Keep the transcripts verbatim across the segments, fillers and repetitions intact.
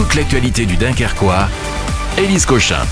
toute l'actualité du Dunkerquois, Élise Cochin.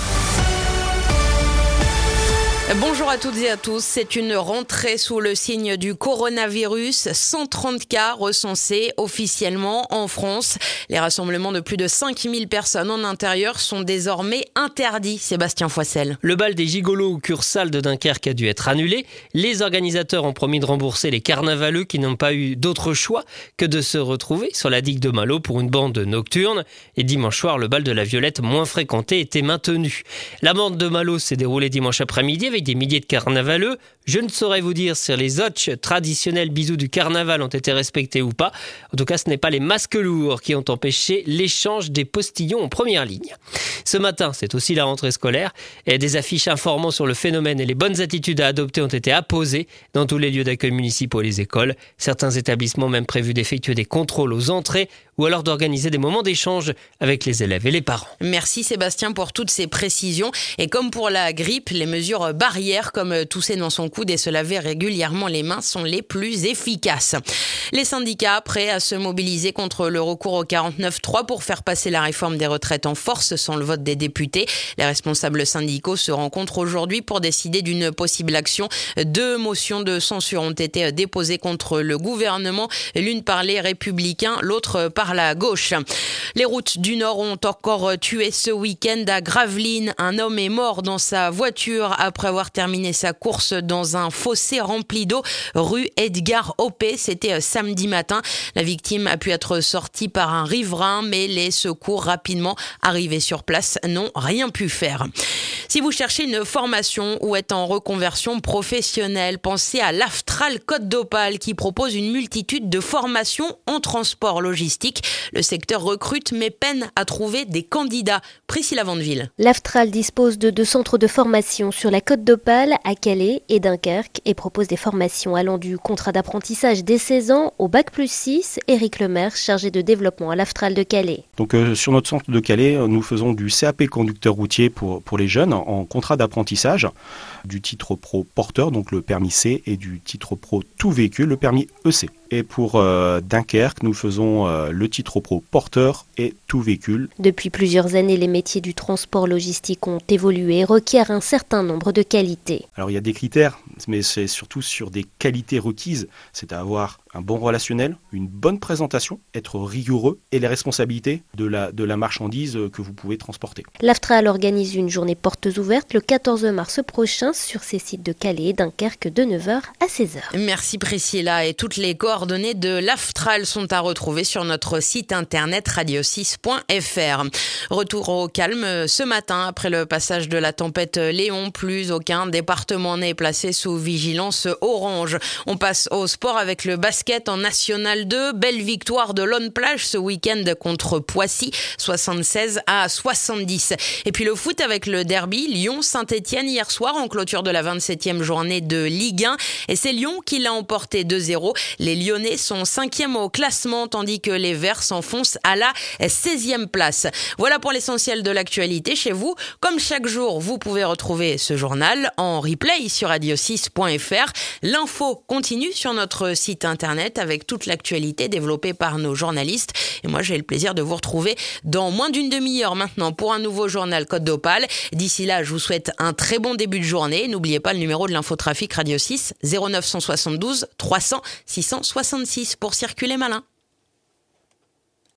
Bonjour à toutes et à tous. C'est une rentrée sous le signe du coronavirus. cent trente cas recensés officiellement en France. Les rassemblements de plus de cinq mille personnes en intérieur sont désormais interdits. Sébastien Foissel. Le bal des gigolos au Cursal de Dunkerque a dû être annulé. Les organisateurs ont promis de rembourser les carnavaleux qui n'ont pas eu d'autre choix que de se retrouver sur la digue de Malo pour une bande nocturne. Et dimanche soir, le bal de la Violette, moins fréquenté, était maintenu. La bande de Malo s'est déroulée dimanche après-midi avec des milliers de carnavaleux. Je ne saurais vous dire si les hotches traditionnels bisous du carnaval ont été respectés ou pas. En tout cas, ce n'est pas les masques lourds qui ont empêché l'échange des postillons en première ligne. Ce matin, c'est aussi la rentrée scolaire et des affiches informant sur le phénomène et les bonnes attitudes à adopter ont été apposées dans tous les lieux d'accueil municipaux et les écoles. Certains établissements ont même prévu d'effectuer des contrôles aux entrées ou alors d'organiser des moments d'échange avec les élèves et les parents. Merci Sébastien pour toutes ces précisions. Et comme pour la grippe, les mesures barrières comme tousser dans son coude et se laver régulièrement les mains sont les plus efficaces. Les syndicats prêts à se mobiliser contre le recours au quarante-neuf trois pour faire passer la réforme des retraites en force sans le vote des députés. Les responsables syndicaux se rencontrent aujourd'hui pour décider d'une possible action. Deux motions de censure ont été déposées contre le gouvernement, l'une par les Républicains, l'autre par la gauche. Les routes du Nord ont encore tué ce week-end à Gravelines. Un homme est mort dans sa voiture après avoir terminé sa course dans un fossé rempli d'eau rue Edgar Hoppé. C'était samedi matin. La victime a pu être sortie par un riverain, mais les secours rapidement arrivés sur place n'ont rien pu faire. Si vous cherchez une formation ou êtes en reconversion professionnelle, pensez à l'Aftral Côte d'Opale qui propose une multitude de formations en transport logistique. Le secteur recrute mais peine à trouver des candidats. Priscilla Vandeville. L'Aftral dispose de deux centres de formation sur la Côte d'Opale, à Calais et Dunkerque, et propose des formations allant du contrat d'apprentissage dès seize ans au bac plus six. Éric Lemaire, chargé de développement à l'Aftral de Calais. Donc euh, sur notre centre de Calais, nous faisons du C A P conducteur routier pour, pour les jeunes en contrat d'apprentissage, du titre pro porteur, donc le permis C, et du titre pro tout véhicule, le permis E C. Et pour euh, Dunkerque, nous faisons euh, le titre pro porteur et tout véhicule. Depuis plusieurs années, les métiers du transport logistique ont évolué et requièrent un certain nombre de qualités. Alors il y a des critères, mais c'est surtout sur des qualités requises, c'est à avoir un bon relationnel, une bonne présentation, être rigoureux et les responsabilités de la, de la marchandise que vous pouvez transporter. L'Aftral organise une journée portes ouvertes le quatorze mars prochain sur ses sites de Calais et Dunkerque de neuf heures à seize heures. Merci Priscilla, et toutes les coordonnées de l'Aftral sont à retrouver sur notre site internet radio six point f r. Retour au calme ce matin après le passage de la tempête Léon. Plus aucun département n'est placé sous vigilance orange. On passe au sport avec le basket en National deux. Belle victoire de Lone Plage ce week-end contre Poissy, soixante-seize à soixante-dix. Et puis le foot avec le derby Lyon-Saint-Etienne hier soir en clôture de la vingt-septième journée de Ligue un. Et c'est Lyon qui l'a emporté deux zéro. Les Lyonnais sont cinquième au classement tandis que les Verts s'enfoncent à la seizième place. Voilà pour l'essentiel de l'actualité chez vous. Comme chaque jour, vous pouvez retrouver ce journal en replay sur radio six point f r. L'info continue sur notre site internet avec toute l'actualité développée par nos journalistes. Et moi, j'ai le plaisir de vous retrouver dans moins d'une demi-heure maintenant pour un nouveau journal Côte d'Opale. D'ici là, je vous souhaite un très bon début de journée. N'oubliez pas le numéro de l'infotrafic Radio six, zéro neuf cent soixante-douze trois cents six cent soixante-six pour circuler malin.